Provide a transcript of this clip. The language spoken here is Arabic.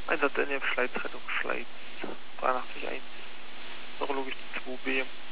Einsatz in der Schleitrettung Schleiz 83.1, neurologisch 2B.